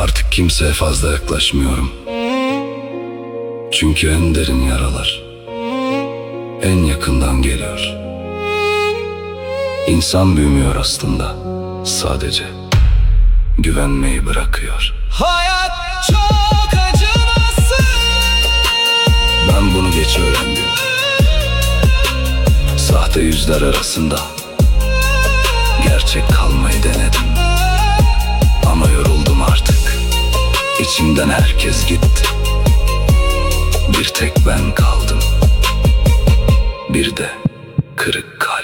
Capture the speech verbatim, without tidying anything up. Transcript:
Artık kimseye fazla yaklaşmıyorum. Çünkü en derin yaralar en yakından geliyor. İnsan büyümüyor aslında, sadece güvenmeyi bırakıyor. Hayat çok acımasız. Ben bunu geç öğrendim. Sahte yüzler arasında gerçek kalmayı denedim. Ama yoruldum artık. İçimden herkes gitti. Bir tek ben kaldım. Bir de kırık kalp.